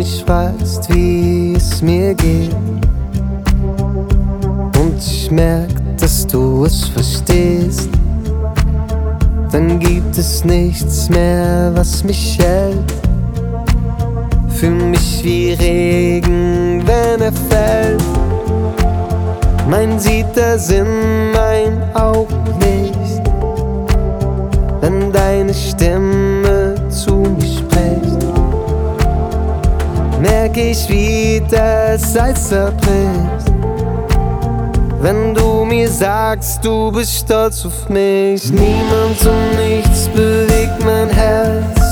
mich fragst, wie es mir geht. Und ich merk, dass du es verstehst. Dann gibt es nichts mehr, was mich hält. Fühl mich wie Regen, wenn er fällt. Man sieht das in meinen Augen nicht, wenn deine Stimme zu mir spricht. Merk ich, wie das Eis zerbricht, wenn du mir sagst, du bist stolz auf mich. Niemand und nichts bewegt mein Herz